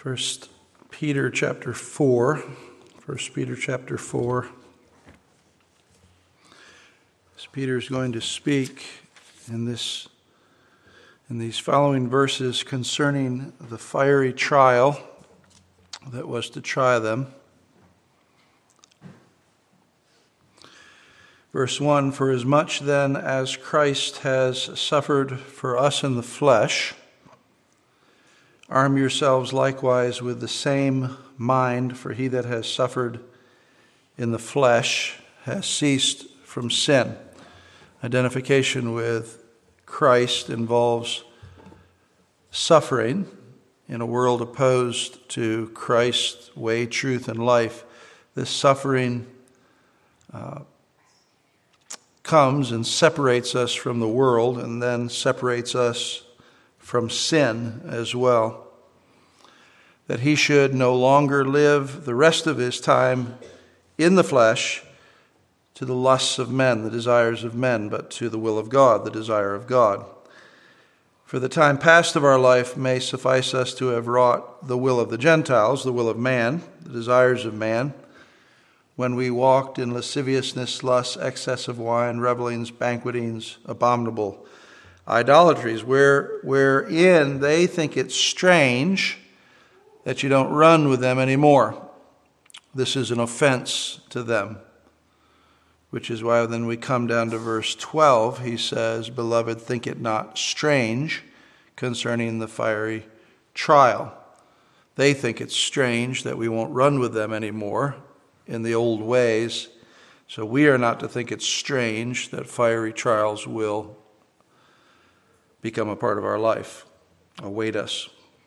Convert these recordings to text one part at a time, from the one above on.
First Peter chapter 4. 1 Peter chapter 4. As Peter is going to speak in these following verses concerning the fiery trial that was to try them. Verse 1, "For as much then as Christ has suffered for us in the flesh, arm yourselves likewise with the same mind, for he that has suffered in the flesh has ceased from sin." Identification with Christ involves suffering in a world opposed to Christ's way, truth, and life. This suffering comes and separates us from the world and then separates us from sin as well. That he should no longer live the rest of his time in the flesh to the lusts of men, the desires of men, but to the will of God, the desire of God. For the time past of our life may suffice us to have wrought the will of the Gentiles, the will of man, the desires of man, when we walked in lasciviousness, lust, excess of wine, revellings, banquetings, abominable idolatries, wherein they think it strange that you don't run with them anymore. This is an offense to them, which is why then we come down to verse 12. He says, "Beloved, think it not strange concerning the fiery trial." They think it's strange that we won't run with them anymore in the old ways. So we are not to think it's strange that fiery trials will become a part of our life, await us.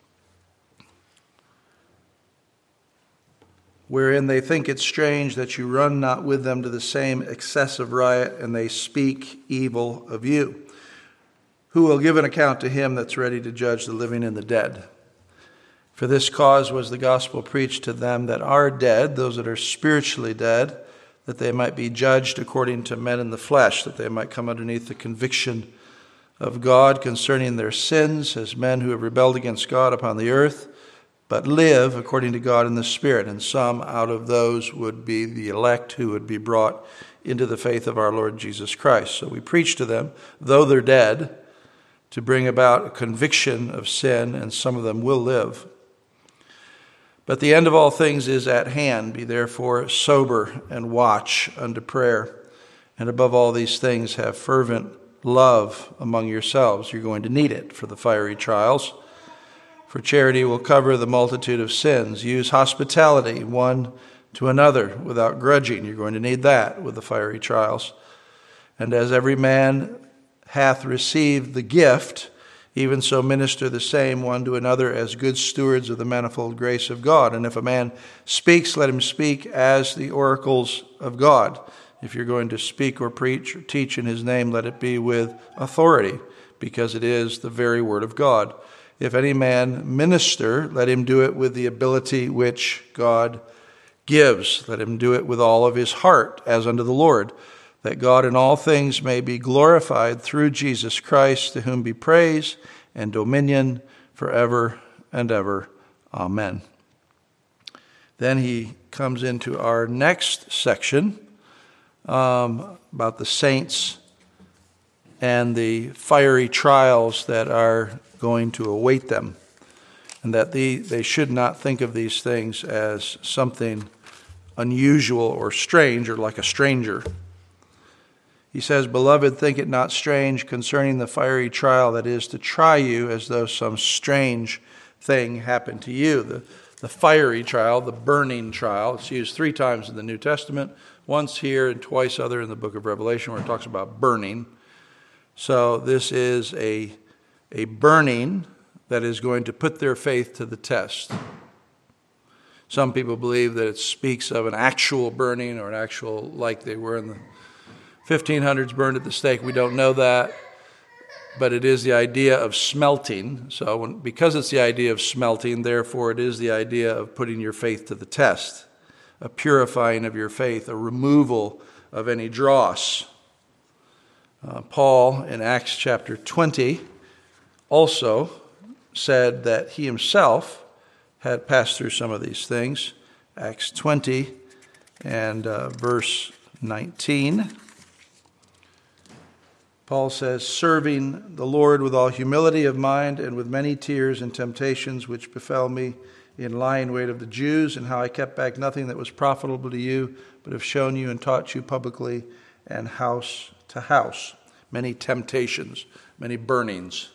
Wherein they think it strange that you run not with them to the same excessive riot, and they speak evil of you. Who will give an account to him that's ready to judge the living and the dead? For this cause was the gospel preached to them that are dead, those that are spiritually dead, that they might be judged according to men in the flesh, that they might come underneath the conviction of God concerning their sins, as men who have rebelled against God upon the earth, but live according to God in the Spirit. And some out of those would be the elect who would be brought into the faith of our Lord Jesus Christ. So we preach to them, though they're dead, to bring about a conviction of sin, and some of them will live. But the end of all things is at hand. Be therefore sober and watch unto prayer. And above all these things have fervent love among yourselves. You're going to need it for the fiery trials. For charity will cover the multitude of sins. Use hospitality one to another without grudging. You're going to need that with the fiery trials. And as every man hath received the gift, even so minister the same one to another as good stewards of the manifold grace of God. And if a man speaks, let him speak as the oracles of God. If you're going to speak or preach or teach in his name, let it be with authority, because it is the very word of God. If any man minister, let him do it with the ability which God gives. Let him do it with all of his heart, as unto the Lord, that God in all things may be glorified through Jesus Christ, to whom be praise and dominion forever and ever. Amen. Then he comes into our next section about the saints and the fiery trials that are going to await them, and that they should not think of these things as something unusual or strange, or like a stranger. He says, "Beloved, think it not strange concerning the fiery trial that is to try you, as though some strange thing happened to you." The fiery trial, the burning trial, it's used 3 times in the New Testament, once here and twice other in the book of Revelation, where it talks about burning. So this is a burning that is going to put their faith to the test. Some people believe that it speaks of an actual burning, or an actual, like they were in the 1500s, burned at the stake. We don't know that, but it is the idea of smelting. So because it's the idea of smelting, therefore it is the idea of putting your faith to the test, a purifying of your faith, a removal of any dross. Paul in Acts chapter 20 also said that he himself had passed through some of these things. Acts 20 and verse 19. Paul says, serving the Lord with all humility of mind and with many tears and temptations which befell me in lying wait of the Jews, and how I kept back nothing that was profitable to you, but have shown you and taught you publicly and house to house. Many temptations, many burnings.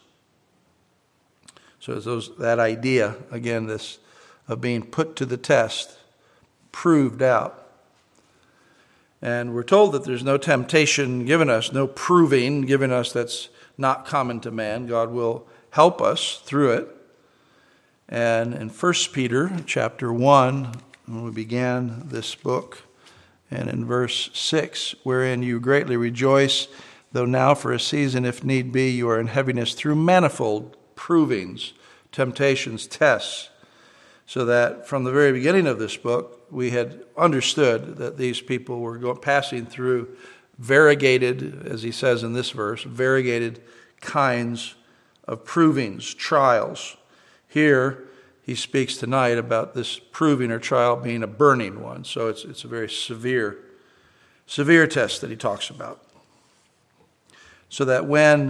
So that idea, again, this of being put to the test, proved out. And we're told that there's no temptation given us, no proving given us that's not common to man. God will help us through it. And in 1 Peter chapter 1, when we began this book, and in verse 6, wherein you greatly rejoice, though now for a season, if need be, you are in heaviness through manifold provings, temptations, tests, so that from the very beginning of this book, we had understood that these people were passing through variegated, as he says in this verse, variegated kinds of provings, trials. Here, he speaks tonight about this proving or trial being a burning one. So it's a very severe test that he talks about. So that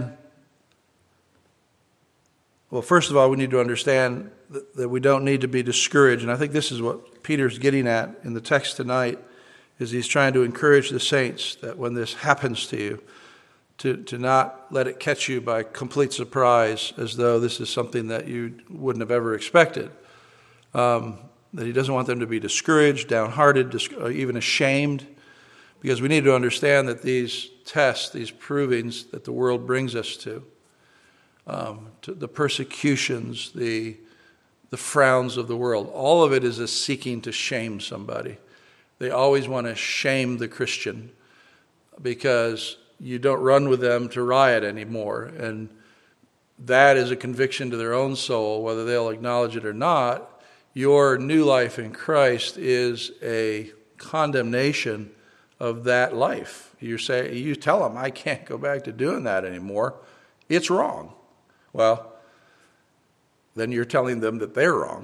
first of all, we need to understand that we don't need to be discouraged. And I think this is what Peter's getting at in the text tonight, is he's trying to encourage the saints that when this happens to you, to not let it catch you by complete surprise as though this is something that you wouldn't have ever expected. That he doesn't want them to be discouraged, downhearted, even ashamed, because we need to understand that these tests, these provings that the world brings us to the persecutions, the frowns of the world, all of it is a seeking to shame somebody. They always want to shame the Christian because you don't run with them to riot anymore. And that is a conviction to their own soul, whether they'll acknowledge it or not. Your new life in Christ is a condemnation of that life. You tell them, I can't go back to doing that anymore. It's wrong. Well, then you're telling them that they're wrong.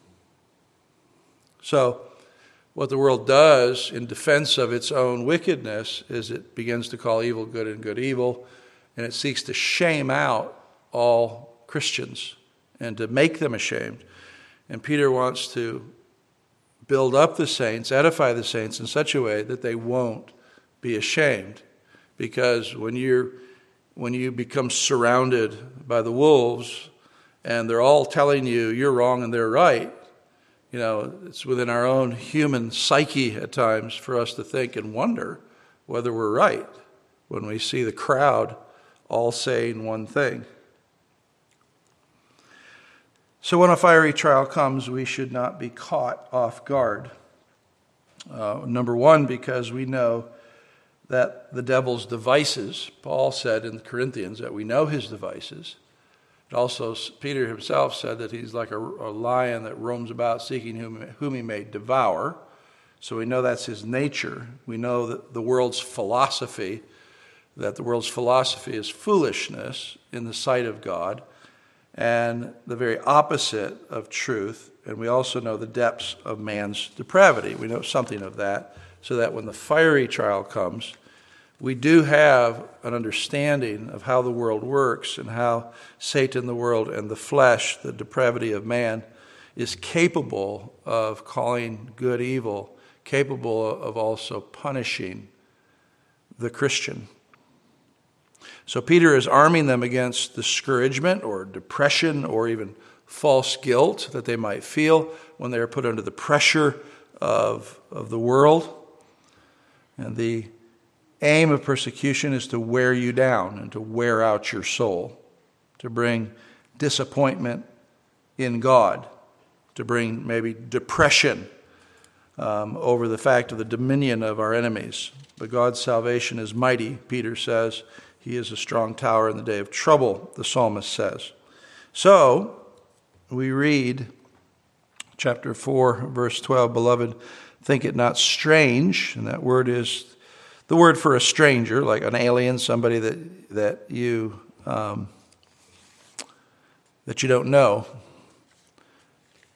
So, what the world does in defense of its own wickedness is it begins to call evil good and good evil, and it seeks to shame out all Christians and to make them ashamed. And Peter wants to build up the saints, edify the saints in such a way that they won't be ashamed. Because when you become surrounded by the wolves and they're all telling you you're wrong and they're right, it's within our own human psyche at times for us to think and wonder whether we're right when we see the crowd all saying one thing. So when a fiery trial comes, we should not be caught off guard. Number one, because we know that the devil's devices, Paul said in the Corinthians that we know his devices. Also, Peter himself said that he's like a lion that roams about seeking whom he may devour. So we know that's his nature. We know that the world's philosophy is foolishness in the sight of God and the very opposite of truth. And we also know the depths of man's depravity. We know something of that, so that when the fiery trial comes, we do have an understanding of how the world works and how Satan, the world, and the flesh, the depravity of man, is capable of calling good evil, capable of also punishing the Christian. So Peter is arming them against discouragement or depression or even false guilt that they might feel when they are put under the pressure of the world. And the aim of persecution is to wear you down and to wear out your soul, to bring disappointment in God, to bring maybe depression over the fact of the dominion of our enemies. But God's salvation is mighty, Peter says. He is a strong tower in the day of trouble, the psalmist says. So, we read chapter 4, verse 12, Beloved, think it not strange, and that word is the word for a stranger, like an alien, somebody that you don't know.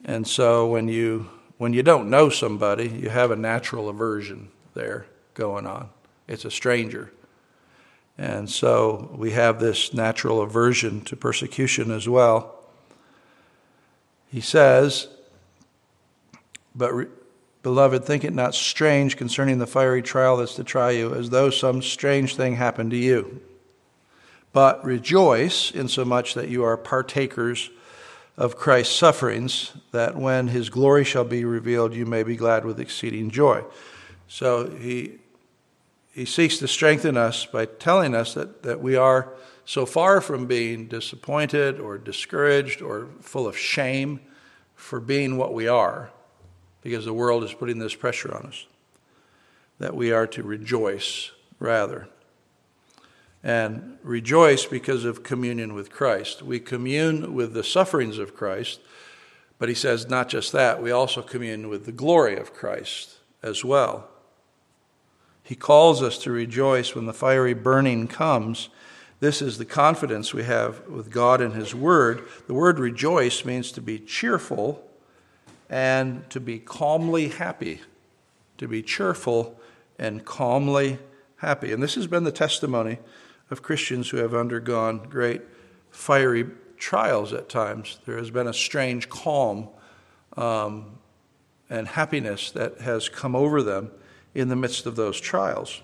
And so when you don't know somebody, you have a natural aversion there going on. It's a stranger. And so we have this natural aversion to persecution as well. He says, but beloved, think it not strange concerning the fiery trial that's to try you, as though some strange thing happened to you. But rejoice insomuch that you are partakers of Christ's sufferings, that when his glory shall be revealed, you may be glad with exceeding joy. So he seeks to strengthen us by telling us that we are so far from being disappointed or discouraged or full of shame for being what we are, because the world is putting this pressure on us, that we are to rejoice rather. And rejoice because of communion with Christ. We commune with the sufferings of Christ, but he says not just that, we also commune with the glory of Christ as well. He calls us to rejoice when the fiery burning comes. This is the confidence we have with God and his word. The word rejoice means to be cheerful and to be calmly happy. To be cheerful and calmly happy. And this has been the testimony of Christians who have undergone great fiery trials at times. There has been a strange calm and happiness that has come over them in the midst of those trials.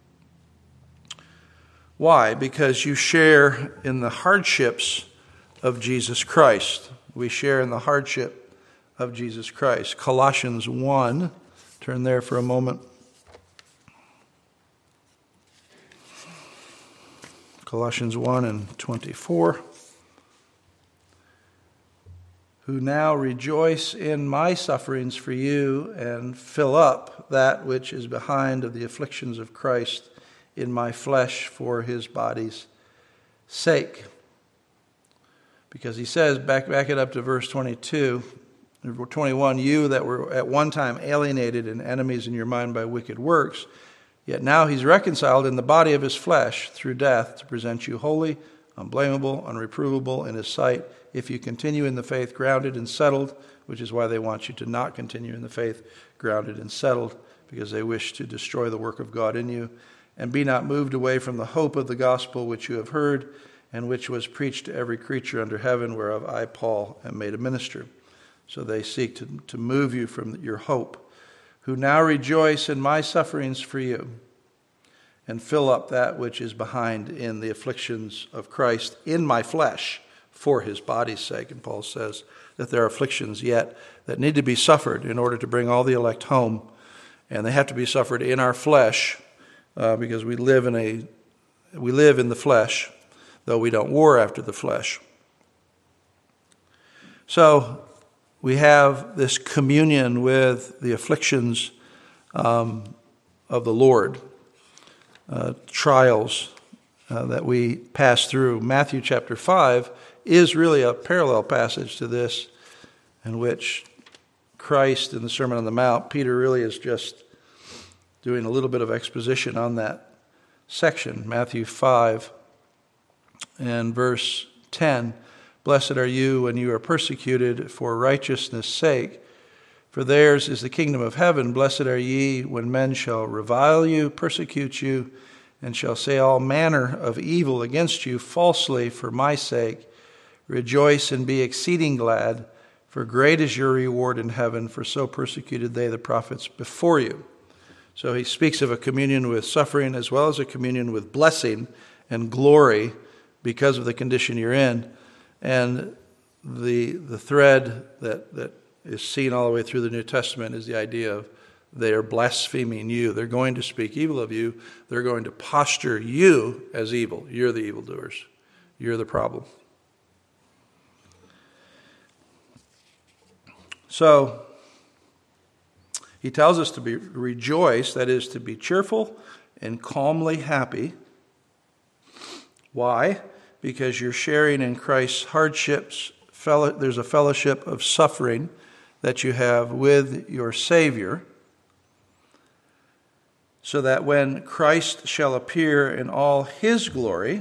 Why? Because you share in the hardships of Jesus Christ. We share in the hardship of Jesus Christ. Colossians 1, turn there for a moment. Colossians 1 and 24. Who now rejoice in my sufferings for you and fill up that which is behind of the afflictions of Christ in my flesh for his body's sake. Because he says, back it up to verse 22, 21, you that were at one time alienated and enemies in your mind by wicked works, yet now he's reconciled in the body of his flesh through death to present you holy, unblameable, unreprovable in his sight, if you continue in the faith, grounded and settled, which is why they want you to not continue in the faith, grounded and settled, because they wish to destroy the work of God in you. And be not moved away from the hope of the gospel which you have heard, and which was preached to every creature under heaven, whereof I, Paul, am made a minister. So they seek to move you from your hope. Who now rejoice in my sufferings for you, and fill up that which is behind in the afflictions of Christ in my flesh, for his body's sake. And Paul says that there are afflictions yet that need to be suffered in order to bring all the elect home. And they have to be suffered in our flesh because we live in the flesh, though we don't war after the flesh. So we have this communion with the afflictions of the Lord, trials that we pass through. Matthew chapter 5 is really a parallel passage to this, in which Christ in the Sermon on the Mount, Peter really is just doing a little bit of exposition on that section. Matthew 5 and verse 10, blessed are you when you are persecuted for righteousness' sake, for theirs is the kingdom of heaven. Blessed are ye when men shall revile you, persecute you, and shall say all manner of evil against you falsely for my sake. Rejoice and be exceeding glad, for great is your reward in heaven, for so persecuted they the prophets before you. So he speaks of a communion with suffering as well as a communion with blessing and glory because of the condition you're in. And the thread that is seen all the way through the New Testament is the idea of they are blaspheming you. They're going to speak evil of you. They're going to posture you as evil. You're the evildoers. You're the problem. So he tells us to rejoice, that is, to be cheerful and calmly happy. Why? Because you're sharing in Christ's hardships. There's a fellowship of suffering that you have with your Savior, so that when Christ shall appear in all his glory,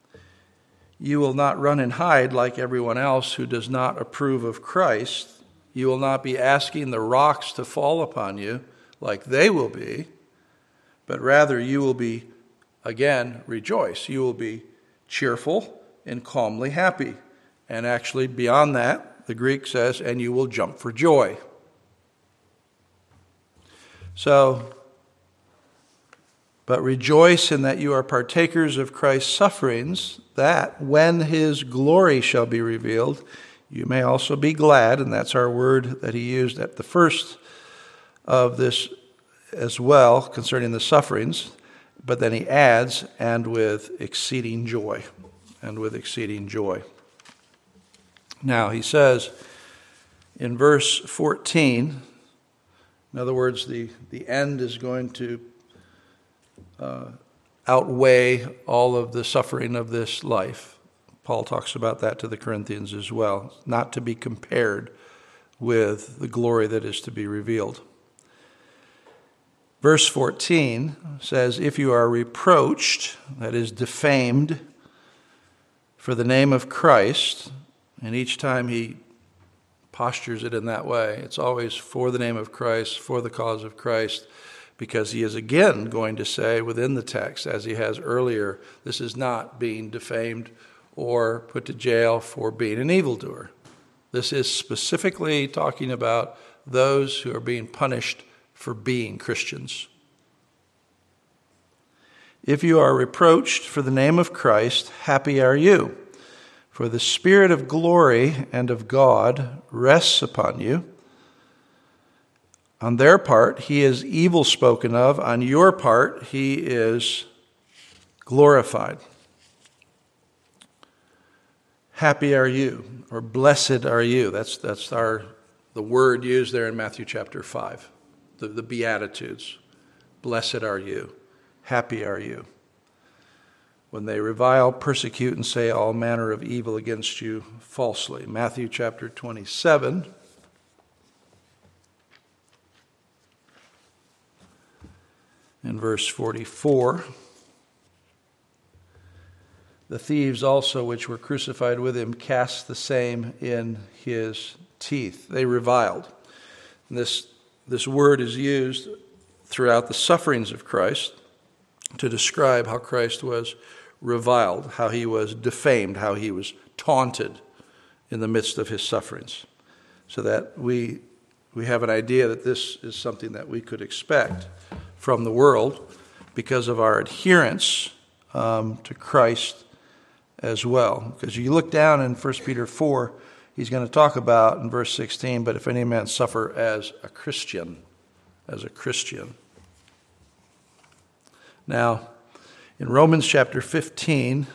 you will not run and hide like everyone else who does not approve of Christ. You will not be asking the rocks to fall upon you like they will be, but rather you will be, again, rejoice. You will be cheerful and calmly happy. And actually, beyond that, the Greek says, and you will jump for joy. So, but rejoice in that you are partakers of Christ's sufferings, that when his glory shall be revealed, you may also be glad. And that's our word that he used at the first of this as well, concerning the sufferings. But then he adds, and with exceeding joy. And with exceeding joy. Now, he says in verse 14, in other words, the end is going to outweigh all of the suffering of this life. Paul talks about that to the Corinthians as well, not to be compared with the glory that is to be revealed. Verse 14 says, if you are reproached, that is defamed, for the name of Christ, and each time he postures it in that way, it's always for the name of Christ, for the cause of Christ, because he is again going to say within the text, as he has earlier, this is not being defamed or put to jail for being an evildoer. This is specifically talking about those who are being punished for being Christians. If you are reproached for the name of Christ, happy are you, for the Spirit of glory and of God rests upon you. On their part, he is evil spoken of. On your part, he is glorified. Happy are you, or blessed are you. That's the word used there in Matthew chapter 5, the Beatitudes. Blessed are you, happy are you. When they revile, persecute, and say all manner of evil against you falsely. Matthew chapter 27. In verse 44. The thieves also which were crucified with him cast the same in his teeth. They reviled. And this word is used throughout the sufferings of Christ to describe how Christ was reviled, how he was defamed, how he was taunted in the midst of his sufferings. So that we have an idea that this is something that we could expect from the world because of our adherence to Christ as well. Because you look down in 1 Peter 4, he's going to talk about in verse 16, but if any man suffer as a Christian. Now, in Romans chapter 15,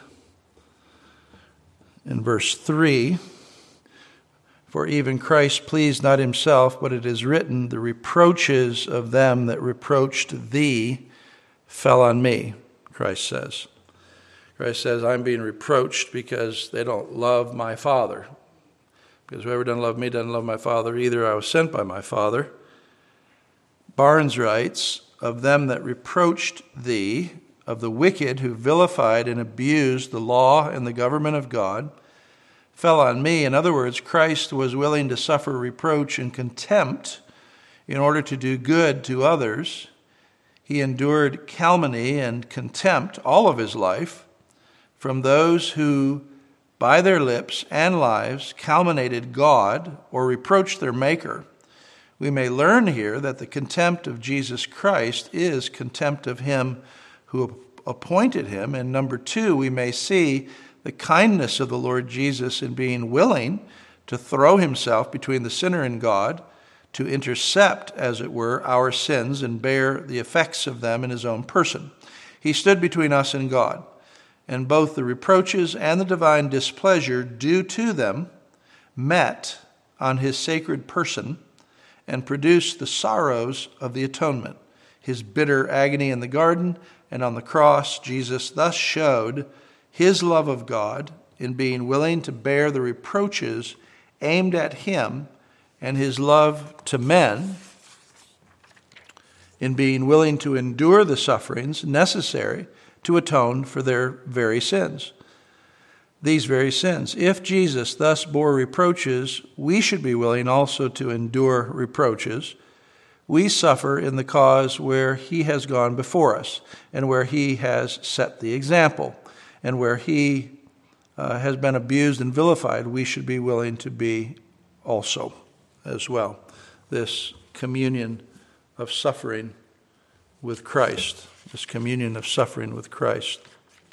in verse 3, for even Christ pleased not himself, but it is written, the reproaches of them that reproached thee fell on me, Christ says. Christ says, I'm being reproached because they don't love my Father. Because whoever doesn't love me doesn't love my Father either. I was sent by my Father. Barnes writes, of them that reproached thee, of the wicked who vilified and abused the law and the government of God, fell on me. In other words, Christ was willing to suffer reproach and contempt in order to do good to others. He endured calumny and contempt all of his life from those who, by their lips and lives, calumniated God or reproached their Maker. We may learn here that the contempt of Jesus Christ is contempt of him who appointed him. And number two, we may see the kindness of the Lord Jesus in being willing to throw himself between the sinner and God, to intercept, as it were, our sins and bear the effects of them in his own person. He stood between us and God, and both the reproaches and the divine displeasure due to them met on his sacred person and produced the sorrows of the atonement. His bitter agony in the garden and on the cross, Jesus thus showed his love of God in being willing to bear the reproaches aimed at him, and his love to men in being willing to endure the sufferings necessary to atone for their very sins. these very sins. If Jesus thus bore reproaches, we should be willing also to endure reproaches. We suffer in the cause where he has gone before us, and where he has set the example, and where he has been abused and vilified. We should be willing to be also as well. This communion of suffering with Christ. This communion of suffering with Christ.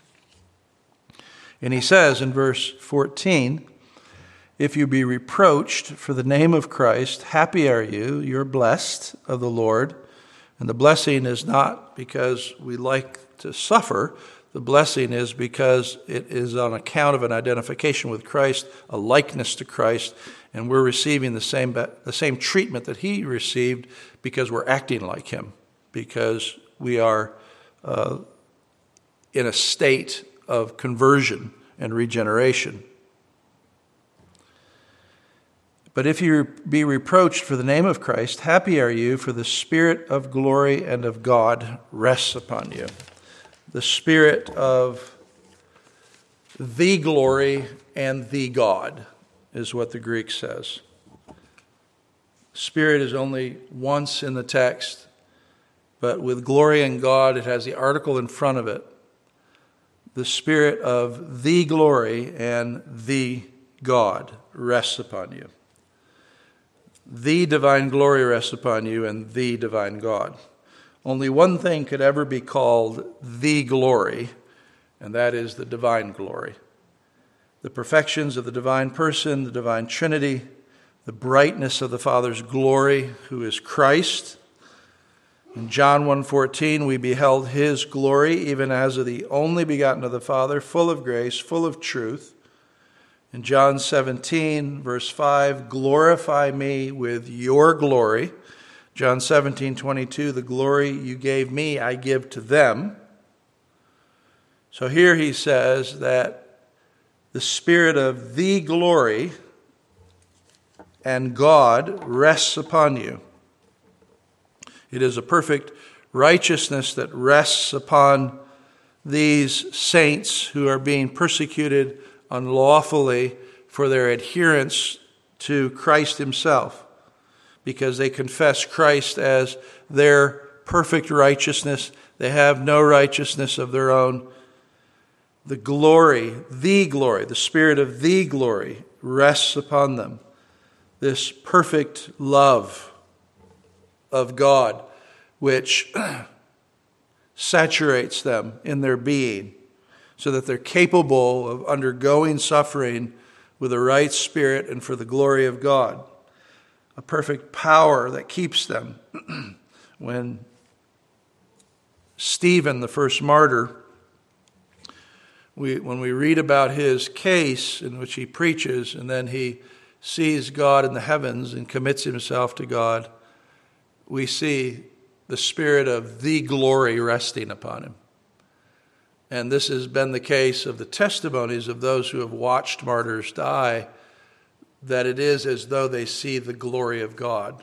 And he says in verse 14, if you be reproached for the name of Christ, happy are you, you're blessed of the Lord. And the blessing is not because we like to suffer. The blessing is because it is on account of an identification with Christ, a likeness to Christ, and we're receiving the same treatment that he received because we're acting like him, because we are in a state of conversion and regeneration. But if you be reproached for the name of Christ, happy are you, for the Spirit of glory and of God rests upon you. The Spirit of the glory and the God is what the Greek says. Spirit is only once in the text, but with glory and God, it has the article in front of it. The Spirit of the glory and the God rests upon you. The divine glory rests upon you and the divine God. Only one thing could ever be called the glory, and that is the divine glory. The perfections of the divine person, the divine Trinity, the brightness of the Father's glory, who is Christ. In John 1:14, we beheld his glory, even as of the only begotten of the Father, full of grace, full of truth. In John 17, verse 5, glorify me with your glory. John 17:22, the glory you gave me, I give to them. So here he says that the Spirit of the glory and God rests upon you. It is a perfect righteousness that rests upon these saints who are being persecuted unlawfully for their adherence to Christ himself, because they confess Christ as their perfect righteousness. They have no righteousness of their own. The Spirit of the glory rests upon them. This perfect love of God, which saturates them in their being, so that they're capable of undergoing suffering with the right spirit and for the glory of God. A perfect power that keeps them. When Stephen, the first martyr, when we read about his case in which he preaches, and then he sees God in the heavens and commits himself to God, we see the Spirit of the glory resting upon him. And this has been the case of the testimonies of those who have watched martyrs die, that it is as though they see the glory of God.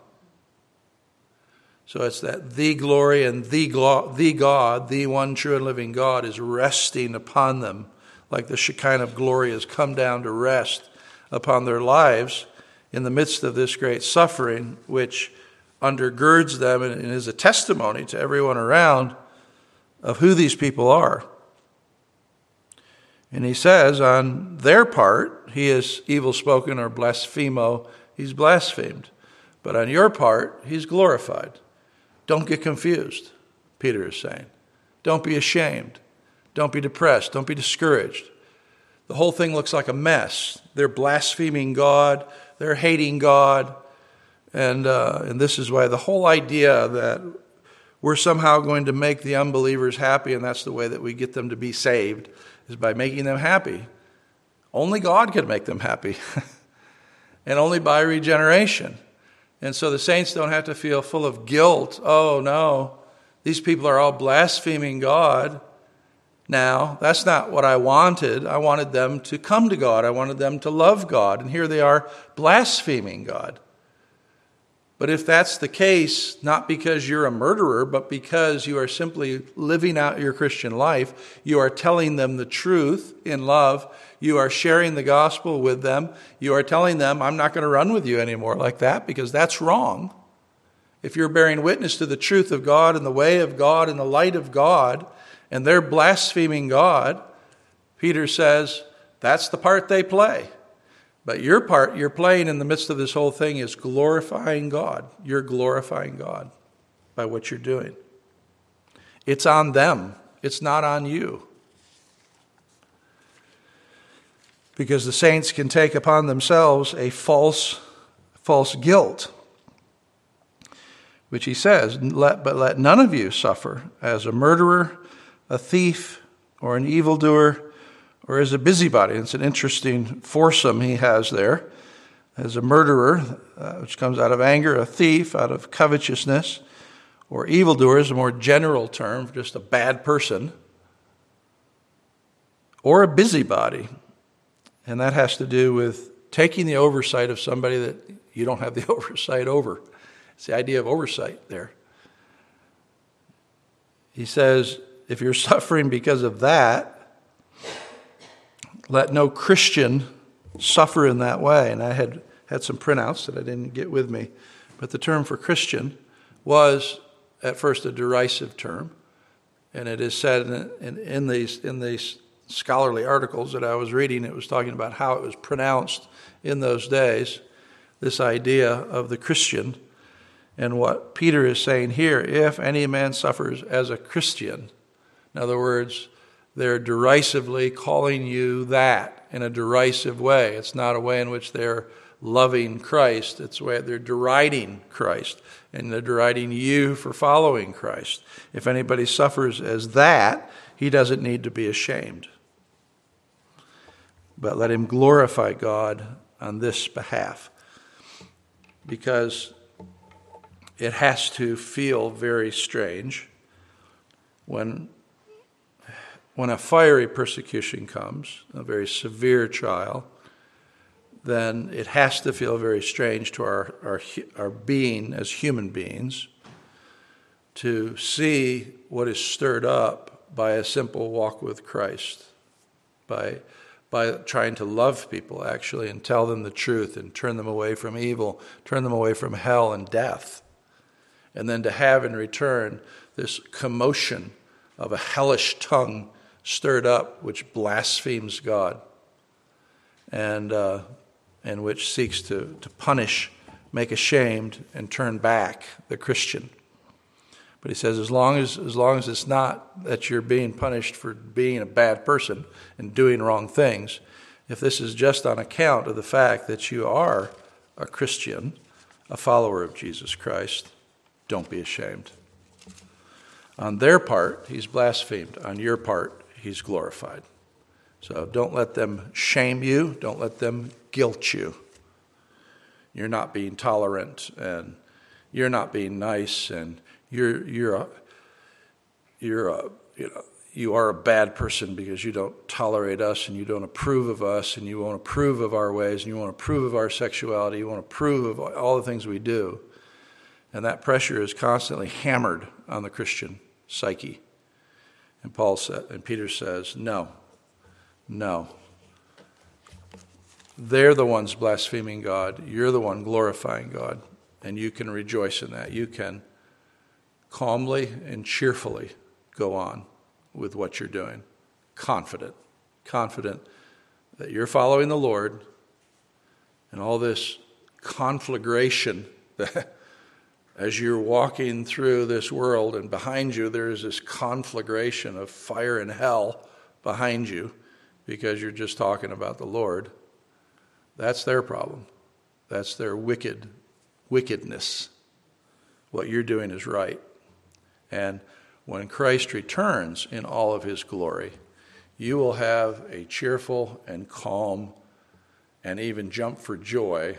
So it's that the glory and the God, the one true and living God, is resting upon them, like the Shekinah glory has come down to rest upon their lives in the midst of this great suffering, which undergirds them and is a testimony to everyone around of who these people are. And he says, on their part, he is evil spoken or blasphemo, he's blasphemed. But on your part, he's glorified. Don't get confused, Peter is saying. Don't be ashamed. Don't be depressed. Don't be discouraged. The whole thing looks like a mess. They're blaspheming God. They're hating God. And this is why the whole idea that we're somehow going to make the unbelievers happy, and that's the way that we get them to be saved, is by making them happy. Only God can make them happy. And only by regeneration. And so the saints don't have to feel full of guilt. Oh, no, these people are all blaspheming God. Now, that's not what I wanted. I wanted them to come to God. I wanted them to love God. And here they are blaspheming God. But if that's the case, not because you're a murderer, but because you are simply living out your Christian life, you are telling them the truth in love, you are sharing the gospel with them, you are telling them, I'm not going to run with you anymore like that, because that's wrong. If you're bearing witness to the truth of God and the way of God and the light of God, and they're blaspheming God, Peter says, that's the part they play. But your part you're playing in the midst of this whole thing is glorifying God. You're glorifying God by what you're doing. It's on them. It's not on you. Because the saints can take upon themselves a false guilt, which he says, but let none of you suffer as a murderer, a thief, or an evildoer, or as a busybody. It's an interesting foursome he has there. As a murderer, which comes out of anger, a thief, out of covetousness, or evildoer is a more general term, just a bad person, or a busybody. And that has to do with taking the oversight of somebody that you don't have the oversight over. It's the idea of oversight there. He says, if you're suffering because of that, let no Christian suffer in that way. And I had some printouts that I didn't get with me. But the term for Christian was at first a derisive term. And it is said in these scholarly articles that I was reading, it was talking about how it was pronounced in those days, this idea of the Christian. And what Peter is saying here, if any man suffers as a Christian, in other words, they're derisively calling you that in a derisive way. It's not a way in which they're loving Christ. It's a way they're deriding Christ, and they're deriding you for following Christ. If anybody suffers as that, he doesn't need to be ashamed. But let him glorify God on this behalf, because it has to feel very strange when a fiery persecution comes, a very severe trial, then it has to feel very strange to our being as human beings to see what is stirred up by a simple walk with Christ, by trying to love people actually and tell them the truth and turn them away from evil, turn them away from hell and death. And then to have in return this commotion of a hellish tongue stirred up, which blasphemes God and which seeks to punish, make ashamed, and turn back the Christian. But he says, as long as it's not that you're being punished for being a bad person and doing wrong things, if this is just on account of the fact that you are a Christian, a follower of Jesus Christ, don't be ashamed. On their part, he's blasphemed. On your part, he's glorified. So don't let them shame you. Don't let them guilt you. You're not being tolerant, and you're not being nice, and you are a bad person because you don't tolerate us, and you don't approve of us, and you won't approve of our ways, and you won't approve of our sexuality, you won't approve of all the things we do. And that pressure is constantly hammered on the Christian psyche. And Peter says, no. They're the ones blaspheming God. You're the one glorifying God. And you can rejoice in that. You can calmly and cheerfully go on with what you're doing. Confident that you're following the Lord, and all this conflagration that as you're walking through this world, and behind you there is this conflagration of fire and hell behind you because you're just talking about the Lord. That's their problem. That's their wickedness. What you're doing is right. And when Christ returns in all of his glory, you will have a cheerful and calm and even jump for joy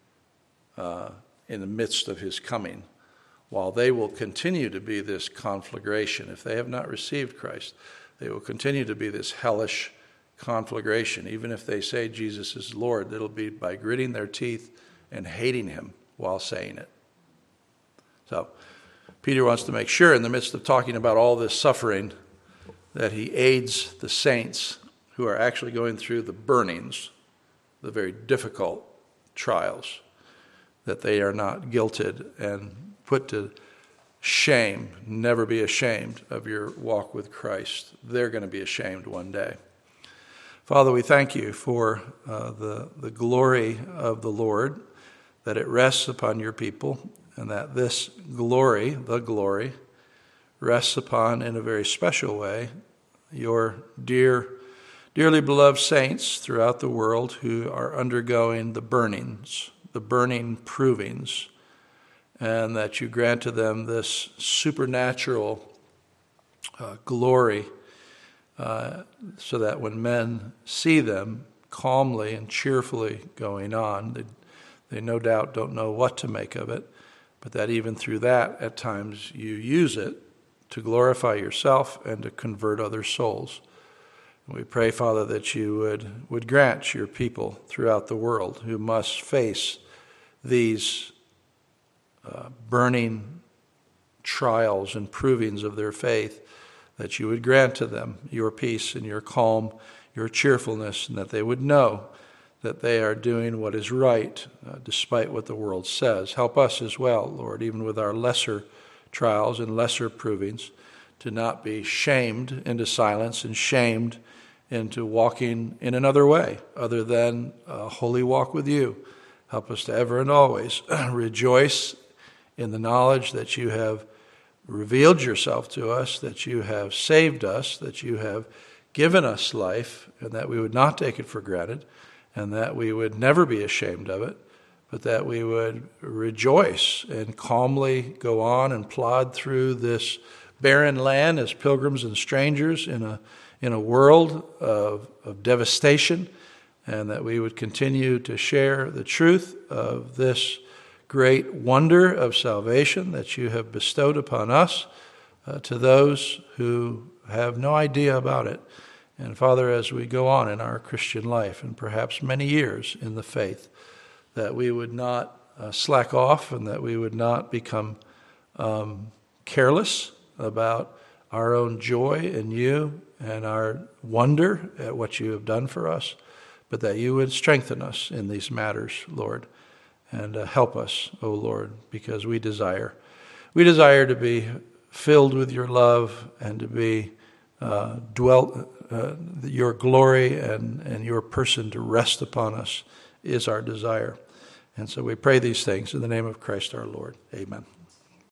in the midst of his coming, while they will continue to be this conflagration. If they have not received Christ, they will continue to be this hellish conflagration. Even if they say Jesus is Lord, it'll be by gritting their teeth and hating him while saying it. So Peter wants to make sure in the midst of talking about all this suffering that he aids the saints who are actually going through the burnings, the very difficult trials, that they are not guilted and put to shame. Never be ashamed of your walk with Christ. They're going to be ashamed one day. Father, we thank you for the glory of the Lord, that it rests upon your people, and that this glory, the glory, rests upon, in a very special way, your dearly beloved saints throughout the world who are undergoing the burnings, the burning provings, and that you grant to them this supernatural glory, so that when men see them calmly and cheerfully going on, they no doubt don't know what to make of it, but that even through that, at times, you use it to glorify yourself and to convert other souls. And we pray, Father, that you would grant your people throughout the world who must face these burning trials and provings of their faith, that you would grant to them your peace and your calm, your cheerfulness, and that they would know that they are doing what is right, despite what the world says. Help us as well, Lord, even with our lesser trials and lesser provings, to not be shamed into silence and shamed into walking in another way other than a holy walk with you. Help us to ever and always rejoice in the knowledge that you have revealed yourself to us, that you have saved us, that you have given us life, and that we would not take it for granted, and that we would never be ashamed of it, but that we would rejoice and calmly go on and plod through this barren land as pilgrims and strangers in a world of devastation, and that we would continue to share the truth of this great wonder of salvation that you have bestowed upon us to those who have no idea about it. And Father, as we go on in our Christian life, and perhaps many years in the faith, that we would not slack off, and that we would not become careless about our own joy in you and our wonder at what you have done for us, but that you would strengthen us in these matters, Lord, and help us, O Lord, because we desire to be filled with your love and to be your glory and your person to rest upon us is our desire. And so we pray these things in the name of Christ our Lord. Amen.